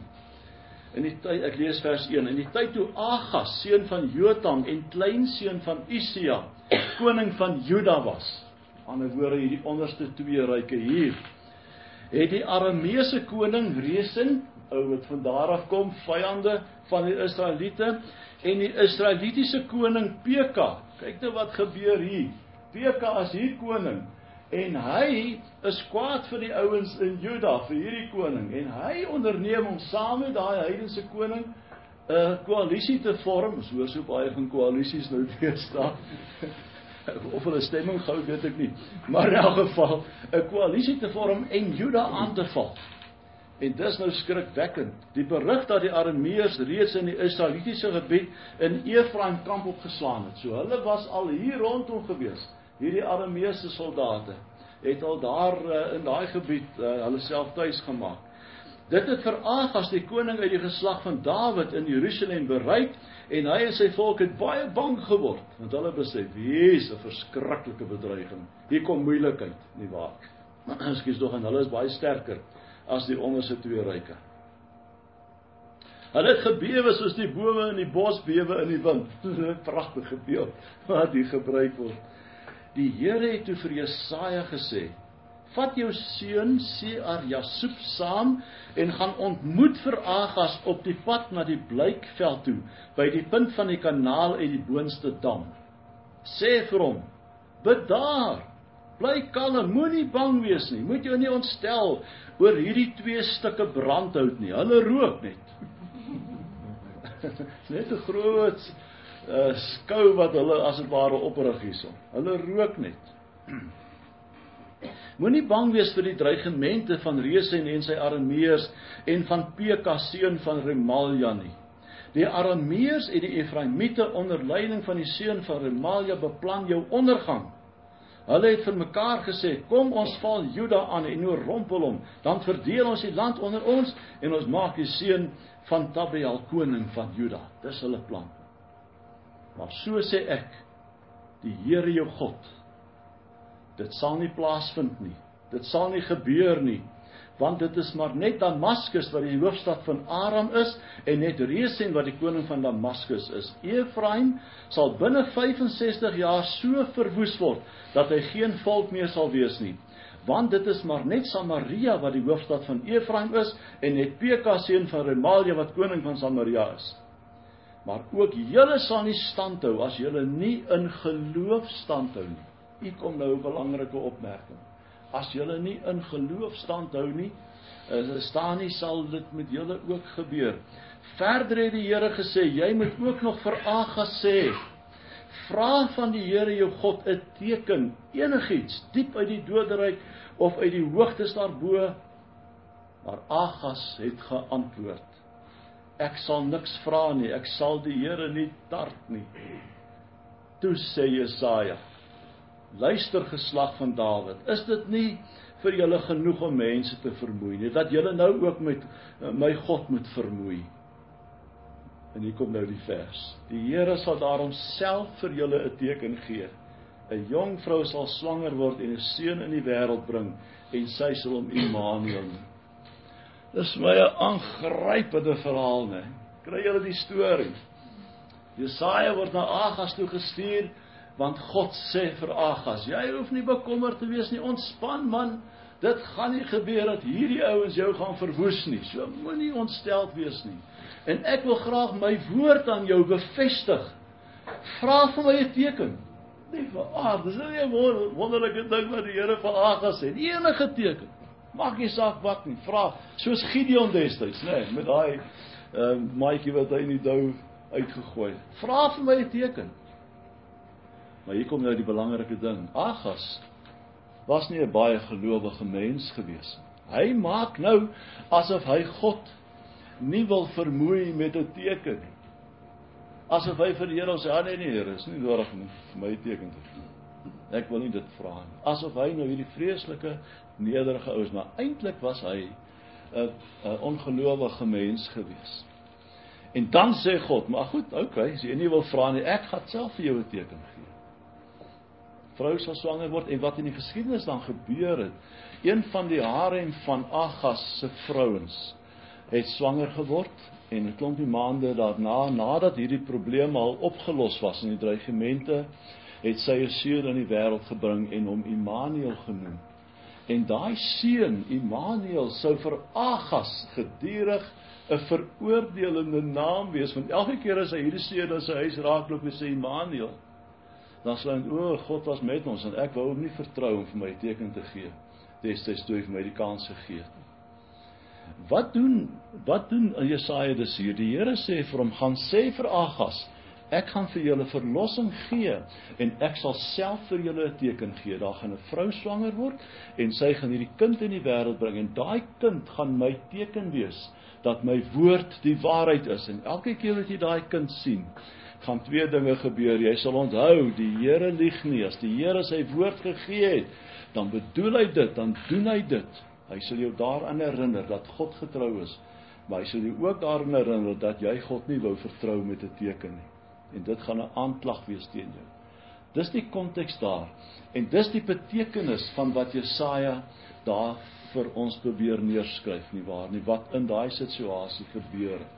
In die tyd, ek lees vers een, in die tyd toe Agas, seun van Jotam en kleinseun van Usia, koning van Juda was, aan die woorde hierdie onderste twee ryke hier, het die Arameese koning Resen, ou wat van daar af kom, vyande van die Israeliete, en die Israelitiese koning Peka, kyk nou wat gebeur hier, Peka is hier koning, en hy is kwaad vir die ouens in Juda, vir hierdie koning, en hy onderneem om saam met daai heidense koning, 'n uh, koalisie te vorm, ons hoor so baie van koalisies nou deesdae, of hulle stemming gou, weet ek nie, maar in elk geval, 'n koalisie te vorm en Juda aan te val. En dis nou skrikwekkend. Die berig dat die Arameërs reeds in die Israelitiese gebied in Efraim kamp opgeslaan het. So hulle was al hier rondom gewees. Hierdie Arameëse soldate het al daar uh, in daai gebied uh, hulle self tuis gemaak. Dit het vir Agas, die koning uit die geslag van Dawid in Jerusalem bereik, en hy en sy volk het baie bang geword, want hulle besef, hier is 'n verskriklike bedreiging. Hier kom moeilikheid, nie waar? Ekskuus tog, en hulle is baie sterker as die onderste twee ryke. Hulle het gebewe soos die bome in die bos bewe in die wind. Pragtige beeld wat hier gebruik word. Die Here het toe vir Jesaja gesê, vat jou seun Sear-Jasub saam en gaan ontmoet vir Agas op die pad na die Blykkveld toe, by die punt van die kanaal uit die boonste dam. Sê vir hom, bedaar, bly kalm, moenie bang wees nie, moet jou nie ontstel oor hierdie twee stukke brandhout nie, hulle rook net. Net 'n groot uh, skou wat hulle as het ware oprig hierso. Hulle rook net. Moenie bang wees vir die dreigemente van Resen en sy Arameërs en van Peka seun van Remalia nie. Die Arameërs en die Efraimiete onder leiding van die seun van Remalia beplan jou ondergang. Hulle het vir mekaar gesê, kom ons val Juda aan en oorrompel hom, dan verdeel ons die land onder ons en ons maak die seun van Tabeel koning van Juda. Dis hulle plan. Maar so sê ek, die Here jou God, dit sal nie plaasvind nie, dit sal nie gebeur nie, want dit is maar net Damaskus wat die hoofstad van Aram is, en net Resen wat die koning van Damaskus is. Efraim sal binne vyf en sestig jaar so verwoes word, dat hy geen volk meer sal wees nie, want dit is maar net Samaria wat die hoofstad van Efraim is, en net Peka seun van Remalia wat koning van Samaria is. Maar ook julle sal nie standhou, as julle nie in geloof standhou nie. Hier kom nou 'n belangrike opmerking. As julle nie in geloof standhou nie, staan nie, sal dit met julle ook gebeur. Verder het die Here gesê, jy moet ook nog vir Agas sê, vra van die Here jou God 'n teken, enigiets, diep uit die doderyk of uit die hoogtes daarbo. Maar Agas het geantwoord, ek sal niks vra nie, ek sal die Here nie tart nie. Toe sê Jesaja, luister geslag van Dawid, is dit nie vir julle genoeg om mense te vermoei nie, dat julle nou ook met my God moet vermoei? En hier kom nou die vers. Die Here sal daarom self vir julle 'n teken gee. 'n Jong vrou sal swanger word en 'n seun in die wêreld bring, en sy sal hom Immanuel noem. Dis my 'n aangrypende verhaal, né? Kry julle die storie? Jesaja word na Agas toe gestuur, want God sê vir Agas, jy hoef nie bekommerd te wees nie, ontspan man, dit gaan nie gebeur dat hierdie ouens jou gaan verwoes nie, so moenie ontsteld wees nie. En ek wil graag my woord aan jou bevestig. Vra vir my 'n teken. Nie vir aard, dis nie 'n wonderlike ding wat die Here vir Agas sê, enige teken. Maak nie saak wat nie, vra, soos Gideon destyds, né, met daai uh, maatjie wat hy in die dou uitgegooi het. Vra vir my 'n teken. Maar hier kom nou die belangrike ding. Agas was nie 'n baie gelowige mens gewees. Hy maak nou asof hy God nie wil vermoei met 'n teken nie. Asof hy vir die Here sê, ah nee nee Here, is nie nodig om vir my 'n teken te gee. Ek wil nie dit vra nie. Asof hy nou hierdie vreeslike nederige ou is, maar eintlik was hy 'n 'n ongelowige mens gewees. En dan sê God, maar goed, okay, as jy nie wil vra nie, ek gaan self vir jou 'n teken gee. Vrou sal swanger word, en wat in die geskiedenis dan gebeur het, een van die harem van Agas se vrouens het swanger geword, en 'n klompie maande daarna, nadat hierdie probleem al opgelos was in die dreigemente, het sy 'n seun in die wêreld gebring en hom Immanuel genoem. En daai seun, Immanuel, sou vir Agas gedurig 'n veroordelende naam wees, want elke keer as hy hierdie seun in sy huis raakloop en sê Immanuel, dan sê hy, o, God was met ons, en ek wou hom nie vertrou om vir my 'n teken te gee, destyds toe hy vir my die kans gegee het. Wat doen, wat doen Jesaja dus hier? Die Here sê vir hom, gaan sê vir Agas, ek gaan vir julle verlossing gee, en ek sal self vir julle 'n teken gee. Daar gaan 'n vrou swanger word, en sy gaan hierdie kind in die wêreld bring, en daai kind gaan my teken wees, dat my woord die waarheid is. En elke keer wat jy daai kind sien, gaan twee dinge gebeur. Jy sal onthou, die Here lieg nie. As die Here sy woord gegee het, dan bedoel hy dit, dan doen hy dit. Hy sal jou daaraan herinner dat God getrou is, maar hy sal jou ook daaraan herinner dat jy God nie wou vertrou met 'n teken nie. En dit gaan 'n aanklag wees teen jou. Dis die konteks daar. En dis die betekenis van wat Jesaja daar vir ons probeer neerskryf, nie waar nie, wat in daai situasie gebeur het.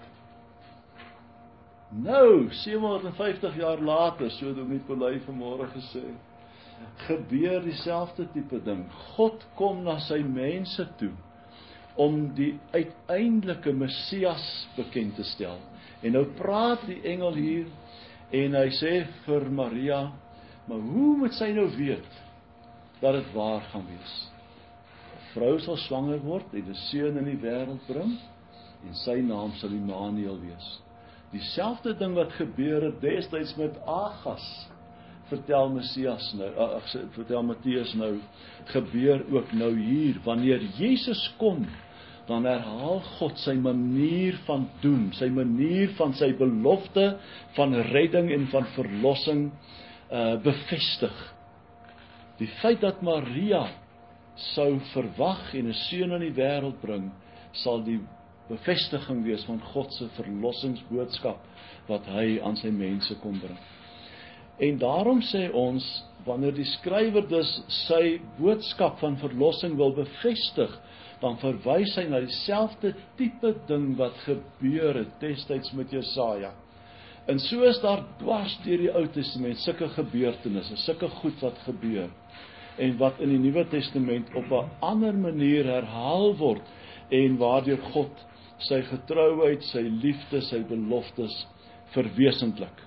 Nou, sewenhonderdvyftig jaar later, so het Dominee Polly vanmôre gesê, gebeur dieselfde tipe ding. God kom na sy mense toe om die uiteindelike Messias bekend te stel. En nou praat die engel hier en hy sê vir Maria, maar hoe moet sy nou weet dat dit waar gaan wees? 'n Vrou sal swanger word en 'n seun in die wêreld bring, en sy naam sal Immanuel wees. Dieselfde ding wat gebeur het destyds met Agas, vertel Messias nou, ag, vertel Matteus nou, gebeur ook nou hier. Wanneer Jesus kom, dan herhaal God sy manier van doen, sy manier van sy belofte van redding en van verlossing uh, bevestig. Die feit dat Maria sou verwag en 'n seun in die wêreld bring, sal die bevestiging wees van God se verlossingsboodskap wat hy aan sy mense kom bring. En daarom sê ons, wanneer die skrywer dus sy boodskap van verlossing wil bevestig, dan verwys hy na dieselfde tipe ding wat gebeur het destyds met Jesaja. En so is daar dwars deur die Ou Testament sulke gebeurtenisse, sulke goed wat gebeur, en wat in die Nuwe Testament op 'n ander manier herhaal word, en waardeur God sy getrouheid, sy liefde, sy beloftes verwesenlik.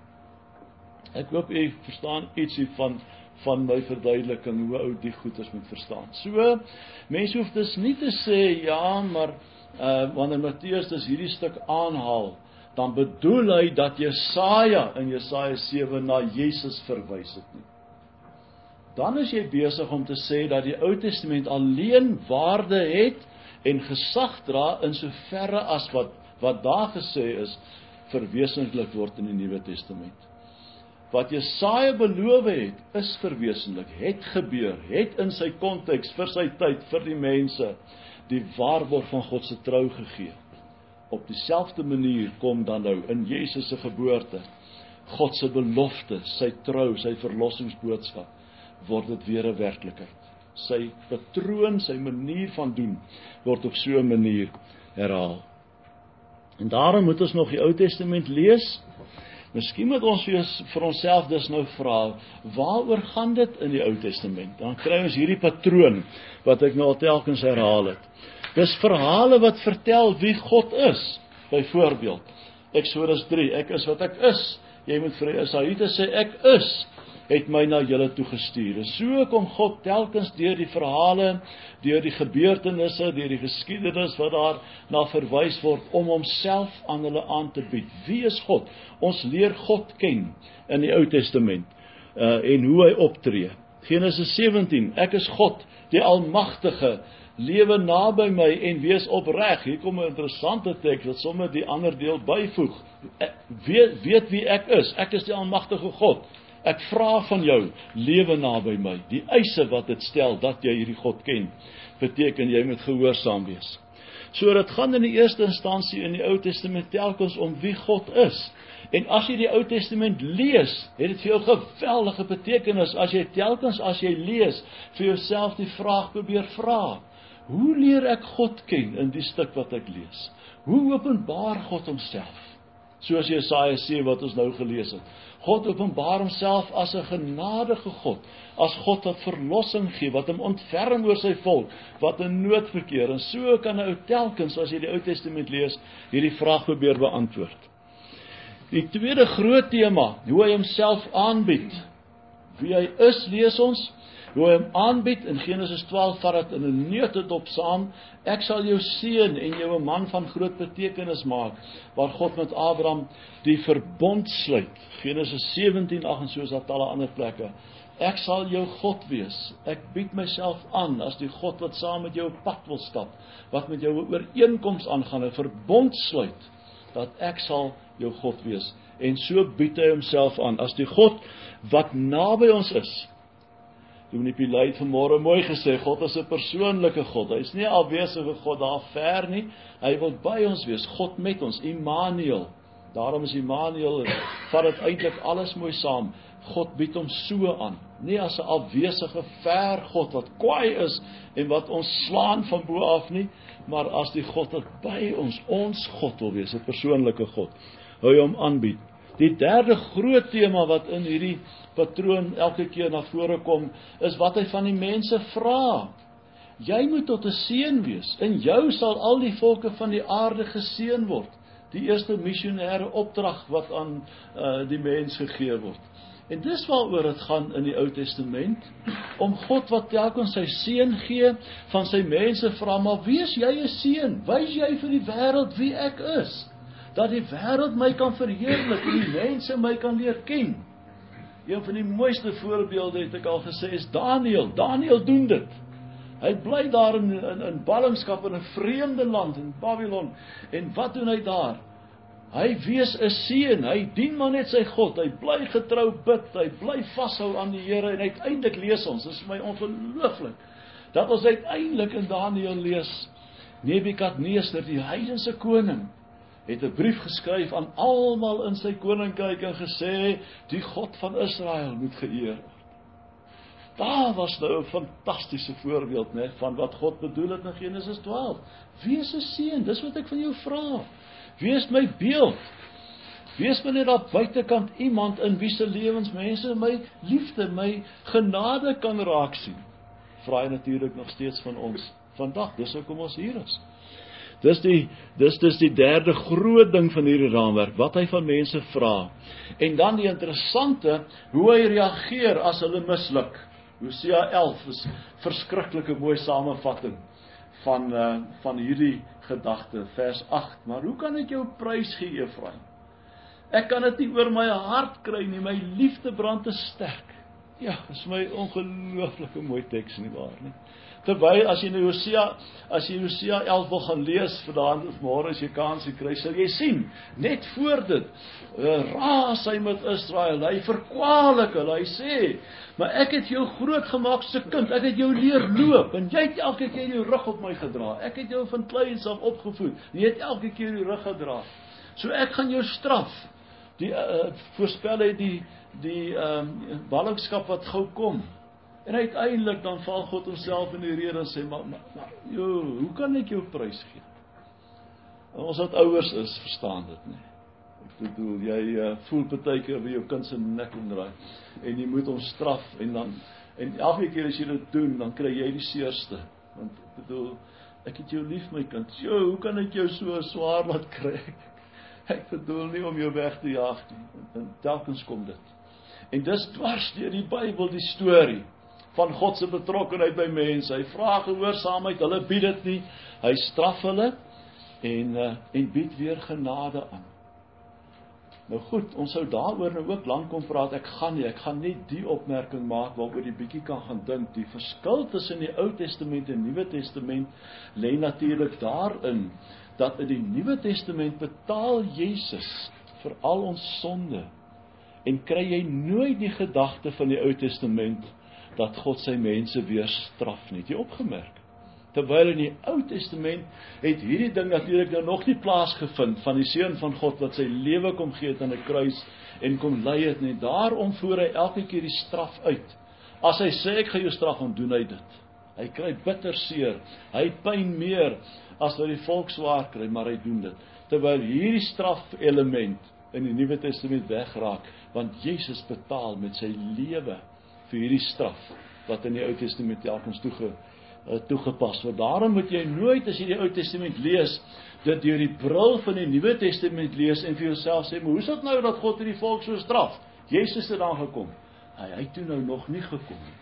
Ek hoop u verstaan ietsie van van my verduideliking, hoe ou die goed is moet verstaan. So, mense hoef dus nie te sê, ja, maar uh, wanneer Matteus dus hierdie stuk aanhaal, dan bedoel hy dat Jesaja in Jesaja sewe na Jesus verwys het nie. Dan is jy besig om te sê dat die Ou Testament alleen waarde het en gesag dra in soverre as wat, wat daar gesê is, verwesenlik word in die Nuwe Testament. Wat Jesaja beloof het, is verwesenlik, het gebeur, het in sy konteks, vir sy tyd, vir die mense, die waarborg van God se trou gegee. Op dieselfde manier kom dan nou in Jesus se geboorte, God se belofte, sy trou, sy verlossingsboodskap, word dit weer 'n werklikheid. Sy patroon, sy manier van doen, word op so 'n manier herhaal. En daarom moet ons nog die Ou Testament lees. Miskien moet ons vir onsself dus nou vra, waaroor gaan dit in die Ou Testament? Dan kry ons hierdie patroon, wat ek nou al telkens herhaal het. Dis verhale wat vertel wie God is. Byvoorbeeld, Eksodus drie, ek is wat ek is. Jy moet vir die Israeliete sê, ek is, het my na julle toegestuur. En so kom God telkens deur die verhale, deur die gebeurtenisse, deur die geskiedenis wat daar na verwys word, om homself aan hulle aan te bied. Wie is God? Ons leer God ken in die Ou Testament, uh, en hoe hy optree. Genesis sewentien, ek is God, die Almagtige, lewe naby my en wees opreg. Hier kom 'n interessante teks wat sommer die ander deel byvoeg. Ek weet, weet wie ek is. Ek is die Almagtige God. Ek vra van jou, lewe naby my. Die eise wat dit stel, dat jy hierdie God ken, beteken jy moet gehoorsaam wees. So dit gaan in die eerste instansie in die Ou Testament telkens om wie God is. En as jy die Ou Testament lees, het dit vir jou geweldige betekenis, as jy telkens as jy lees, vir jouself die vraag probeer vra, hoe leer ek God ken in die stuk wat ek lees? Hoe openbaar God homself? soos Jesaja sewe wat ons nou gelees het. God openbaar homself as 'n genadige God, as God wat verlossing gee, wat hom ontferm oor sy volk, wat in nood verkeer, en so kan hy telkens, as jy die Ou Testament lees, hierdie vraag probeer beantwoord. Die tweede groot tema, hoe hy homself aanbied, wie hy is, lees ons, hoe hy hom aanbied, in Genesis twaalf vat dit in 'n neutedop saam, ek sal jou seën en jou 'n man van groot betekenis maak, waar God met Abraham die verbond sluit, Genesis sewentien agt en soos dat talle ander plekke, ek sal jou God wees, ek bied myself aan as die God wat saam met jou op pad wil stap, wat met jou 'n ooreenkoms aangaan, 'n verbond sluit, dat ek sal jou God wees, en so bied hy homself aan, as die God wat naby ons is. Dominee Pilay het vanmôre mooi gesê, God is 'n persoonlike God, hy is nie 'n afwesige God daar ver nie, hy wil by ons wees, God met ons, Immanuel, daarom is Immanuel, vat dit eintlik alles mooi saam, God bied hom so aan, nie as 'n afwesige ver God wat kwaai is, en wat ons slaan van bo af nie, maar as die God wat by ons, ons God wil wees, 'n persoonlike God, hoe hy hom aanbied. Die derde groot tema wat in hierdie patroon elke keer na vore kom, is wat hy van die mense vra. Jy moet tot 'n seën wees, in jou sal al die volke van die aarde geseën word. Die eerste missionêre opdrag wat aan uh, die mens gegee word. En dis waaroor dit gaan in die Ou Testament, om God wat telkens sy seën gee, van sy mense vra, maar wees jy 'n seën, wys jy vir die wêreld wie ek is, dat die wêreld my kan verheerlik, en die mense my kan leer ken. Een van die mooiste voorbeelde het ek al gesê, is Daniël. Daniël doen dit. Hy bly daar in, in, in ballingskap in 'n vreemde land, in Babylon, en wat doen hy daar? Hy wees 'n seën, hy dien maar net sy God, hy bly getrou bid, hy bly vashou aan die Here, en uiteindelik lees ons, dit is my ongelooflik, dat ons uiteindelik in Daniël lees, Nebukadneser, die heidense koning, het 'n brief geskryf aan almal in sy koninkryk en gesê, die God van Israel moet geëer word. Daar was nou 'n fantastiese voorbeeld, né, van wat God bedoel het in Genesis twaalf. Wees 'n seën, dis wat ek van jou vra. Wees my beeld. Wees my net daar buitekant iemand in wie se lewens mense my liefde, my genade kan raak sien. Vra hy natuurlik nog steeds van ons vandag, dis hoekom ons hier is. Dis die, dis, dis die derde groot ding van hierdie raamwerk, wat hy van mense vra. En dan die interessante, hoe hy reageer as hulle misluk. Hosea elf is verskriklike mooi samevatting van, uh, van hierdie gedagte, vers agt. Maar hoe kan ek jou prys gee, Efraim? Ek kan dit nie oor my hart kry nie, my liefde brand te sterk. Ja, dis my ongelooflike mooi teks, nie waar nie? Terwyl as jy nou Hosea, as jy Hosea elf wil gaan lees vanaand of môre as jy kans kry, sal jy sien, net voor dit, raas hy met Israel, hy verkwalik hulle, hy sê, maar ek het jou groot gemaak se kind, ek het jou leer loop, en jy het elke keer jou rug op my gedra, ek het jou van kleins af opgevoed, en jy het elke keer jou rug gedra, so ek gaan jou straf, die uh, voorspel hy die, die um, ballingskap wat gou kom, en uiteindelik dan val God homself in die rede en sê, maar, maar, maar jo, hoe kan ek jou prys gee? En ons wat ouers is, verstaan dit nie. Ek bedoel, jy uh, voel partykeer by jou kind se nek omdraai, en jy moet hom straf, en dan, en elke keer as jy dit doen, dan kry jy die seerste, want ek bedoel, ek het jou lief my kind, jo, hoe kan ek jou so swaar laat kry? Ek bedoel nie om jou weg te jaag nie, en telkens kom dit. En dis dwars deur die Bybel die storie van God se betrokkenheid by mense. Hy vra gehoorsaamheid, hulle bied dit nie. Hy straf hulle en uh, en bied weer genade aan. Nou goed, ons sou daaroor nou ook lank kom praat. Ek gaan nie, ek gaan net die opmerking maak waaroor jy bietjie kan gaan dink. Die verskil tussen die Ou Testament en Nuwe Testament lê natuurlik daarin dat in die Nuwe Testament betaal Jesus vir al ons sonde. En kry jy nooit die gedagte van die Ou Testament dat God sy mense weer straf nie. Het jy opgemerk? Terwyl in die Ou Testament het hierdie ding natuurlik nou nog nie plaasgevind van die Seun van God wat sy lewe kom gee het aan 'n kruis en kom ly het nie. Daarom voer hy elke keer die straf uit. As hy sê ek gaan jou straf, dan doen hy dit. Hy kry bitter seer. Hy pyn meer as wat die volk swaar kry, maar hy doen dit. terwyl hierdie strafelement in die Nuwe Testament wegraak, want Jesus betaal met sy lewe vir hierdie straf, wat in die Ou Testament telkens toege, uh, toegepas word. Daarom moet jy nooit, as jy die Ou Testament lees, dit deur die bril van die Nuwe Testament lees en vir jouself sê, maar hoe is dit nou dat God hierdie volk so straf? Jesus het dan gekom. Hy, hy het toe nou nog nie gekom nie.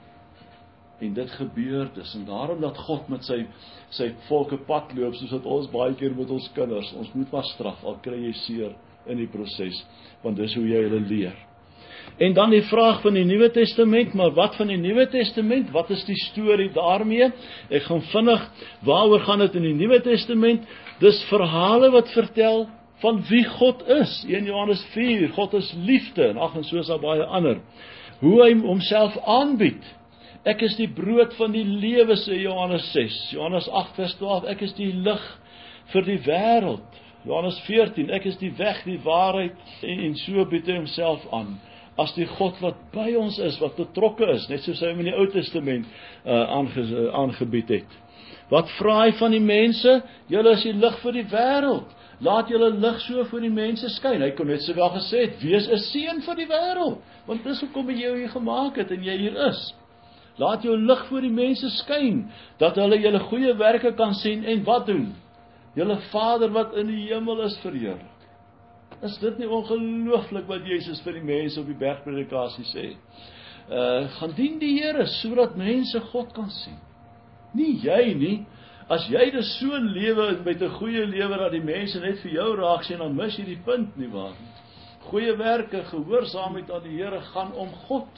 En dit gebeur dus, en daarom dat God met sy, sy volke pad loop, soos wat ons baie keer met ons kinders, ons moet maar straf, al kry jy seer in die proses, want dis hoe jy hulle leer. En dan die vraag van die Nuwe Testament, maar wat van die Nuwe Testament? Wat is die storie daarmee? Ek gaan vinnig, waaroor gaan dit in die Nuwe Testament? Dis verhale wat vertel van wie God is. een Johannes vier, God is liefde, en ag, en so is daar baie ander. Hoe hy homself aanbied. Ek is die brood van die lewe, sê Johannes ses. Johannes agt vers twaalf, ek is die lig vir die wêreld. Johannes veertien, ek is die weg, die waarheid, en, en so bied hy homself aan. As die God wat by ons is, wat betrokke is, net soos hy hom in die Ou Testament uh, aange, aangebied het. Wat vra hy van die mense? Julle is die lig vir die wêreld. Laat julle lig so vir die mense skyn. Hy kon net sowel gesê het, wees 'n seën vir die wêreld, want dis hoekom hy jou hier gemaak het en jy hier is. Laat jou lig voor die mense skyn, dat hulle julle goeie werke kan sien en wat doen? Julle Vader wat in die hemel is verheerlik. Is dit nie ongelooflik wat Jesus vir die mense op die bergpredikasie sê? Uh, gaan dien die Here, sodat mense God kan sien. Nie jy nie. As jy dus so lewe met 'n goeie lewe dat die mense net vir jou raak sien, dan mis jy die punt nie waar. Goeie werke, gehoorsaamheid aan die Here gaan om God,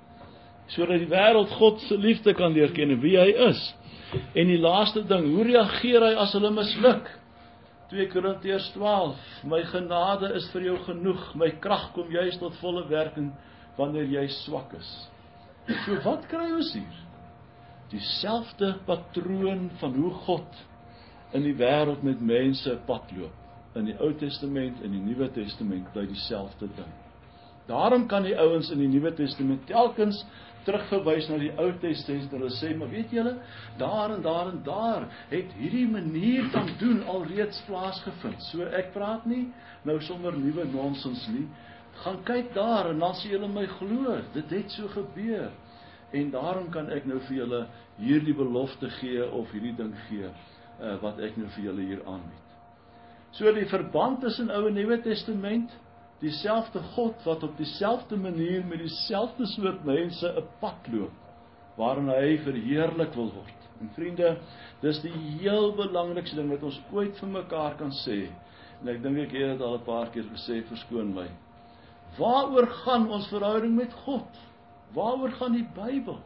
sodat die wêreld God se liefde kan leer ken en wie hy is. En die laaste ding, hoe reageer hy as hulle misluk? twee Korintiërs twaalf, my genade is vir jou genoeg, my krag kom juis tot volle werking wanneer jy swak is. So wat kry ons hier? Dieselfde patroon van hoe God in die wêreld met mense pad loop. In die Ou Testament en die Nuwe Testament bly dieselfde ding. Daarom kan die ouens in die Nuwe Testament telkens terugverwys na die Ou Testament en hulle sê, maar weet julle, daar en daar en daar het hierdie manier van doen alreeds plaasgevind. So ek praat nie nou sommer nuwe nonsens nie. Gaan kyk daar en dan sê julle my glo, dit het so gebeur. En daarom kan ek nou vir julle hierdie belofte gee of hierdie ding gee uh, wat ek nou vir julle hier aanbied. So die verband tussen Ou en Nuwe Testament, dieselfde God wat op dieselfde manier met dieselfde soort mense 'n pad loop, waarin hy verheerlik wil word. En vriende, dis die heel belangrikste ding wat ons ooit vir mekaar kan sê. En ek dink ek het dit al 'n paar keer gesê, verskoon my. Waaroor gaan ons verhouding met God? Waaroor gaan die Bybel?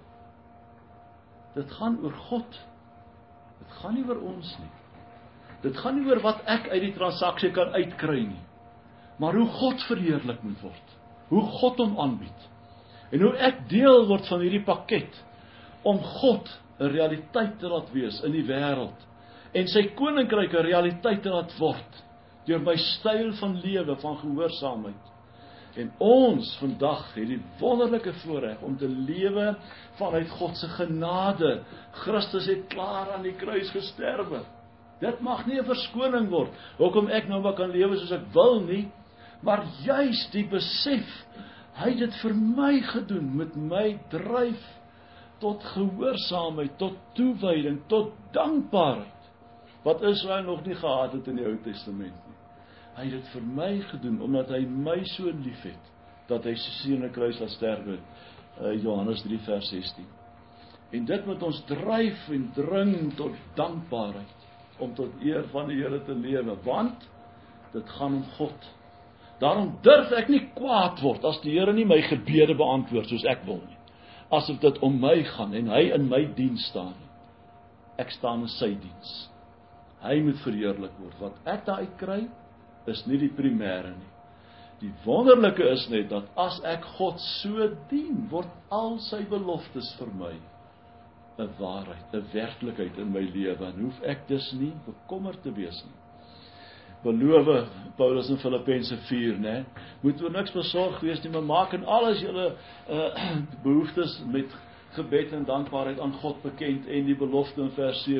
Dit gaan oor God. Dit gaan nie oor ons nie. Dit gaan nie oor wat ek uit die transaksie kan uitkry nie. Maar hoe God verheerlik moet word. Hoe God hom aanbied. En hoe ek deel word van hierdie pakket om God 'n realiteit te laat wees in die wêreld en sy koninkryk 'n realiteit te laat word deur my styl van lewe, van gehoorsaamheid. En ons vandag het die wonderlike voorreg om te lewe vanuit God se genade. Christus het klaar aan die kruis gesterwe. Dit mag nie 'n verskoning word, hoekom ek nou maar kan lewe soos ek wil nie, maar juis die besef, hy het dit vir my gedoen, met my dryf tot gehoorsaamheid, tot toewyding, tot dankbaarheid, wat Israel nog nie gehad het in die Ou Testament nie. Hy het dit vir my gedoen, omdat hy my so lief het, dat hy sy seun aan die kruis laat sterwe, Johannes drie vers sestien. En dit moet ons dryf en dring tot dankbaarheid, om tot eer van die Here te lewe, want dit gaan om God. Daarom durf ek nie kwaad word, as die Here nie my gebede beantwoord, soos ek wil nie. Asof dit om my gaan, en hy in my diens staan. Ek staan in sy diens. Hy moet verheerlik word. Wat ek daaruit kry, is nie die primêre nie. Die wonderlike is net, dat as ek God so dien, word al sy beloftes vir my 'n waarheid, 'n werklikheid in my lewe, en hoef ek dus nie bekommerd te wees nie. Beloof Paulus in Filippense vier, né? Moet oor niks besorg wees nie, maar maak in alles julle uh, behoeftes met gebed en dankbaarheid aan God bekend, en die belofte in vers sewe,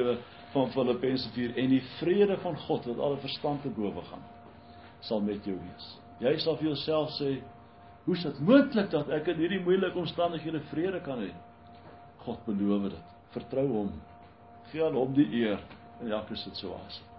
van Filippense vier, en die vrede van God, wat alle verstand te bowe gaan, sal met jou wees. Jy sal vir jouself sê, hoe is dit moontlik dat ek in hierdie moeilike omstandighede vrede kan hê? God beloof dit. Vertrou hom. Gee aan hom die eer in elke situasie.